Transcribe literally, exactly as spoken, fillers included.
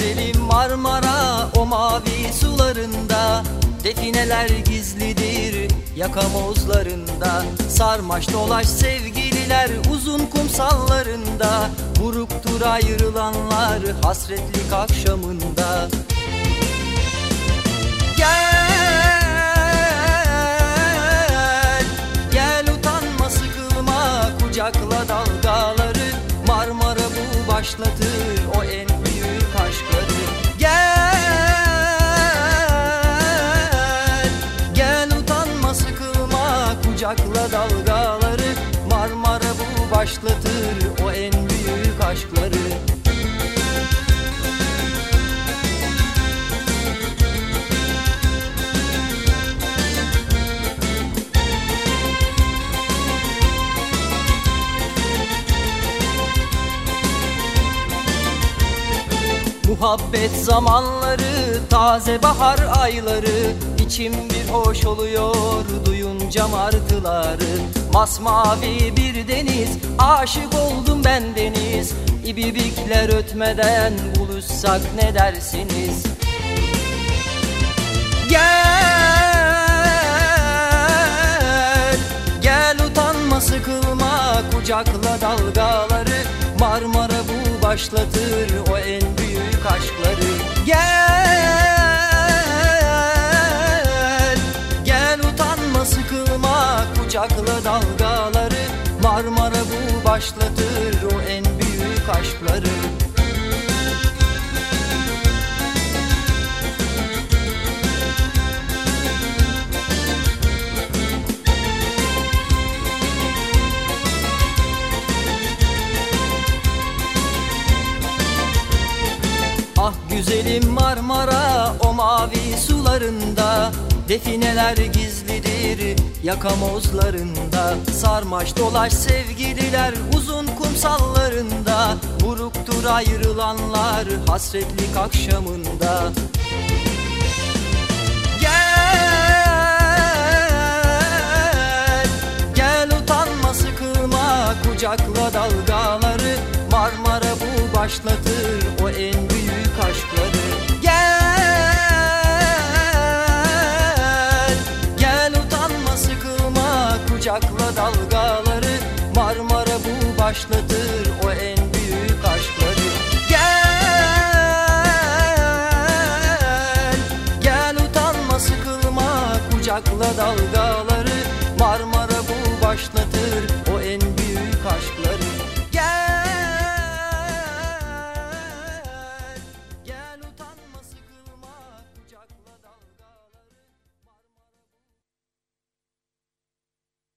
güzelim Marmara, o mavi sularında defineler gizlidir yakamozlarında. Sarmaş dolaş sevgililer uzun kumsallarında, buruktur ayrılanlar hasretlik akşamında. Gel, gel utanma sıkılma, kucakla dalgaları. Marmara bu başlatır o en büyük aşkları. Gel, gel utanma sıkılma, kucakla dalgaları. Marmara bu başlatır o en büyük aşkları. Muhabbet zamanları, taze bahar ayları, İçim bir hoş oluyor duyunca martıları. Masmavi bir deniz, aşık oldum ben deniz. İbibikler ötmeden buluşsak ne dersiniz? Gel, gel utanma sıkılma, kucakla dalgaları. Marmara bu başlatır o en büyük aşkları. Gel, gel utanma sıkılma, kucakla dalgaları. Marmara bu başlatır o en büyük aşkları. Ah güzelim Marmara, o mavi sularında defineler gizlidir yakamozlarında. Sarmaş dolaş sevgililer uzun kumsallarında, buruktur ayrılanlar hasretlik akşamında. Gel, gel utanma sıkılma, kucakla dalgaları. Marmara bu başlatır o en büyük aşkları. Gel, gel utanma sıkılma, kucakla dalgaları. Marmara bu başlatır o en büyük aşkları. Gel, gel utanma sıkılma, kucakla dalgaları.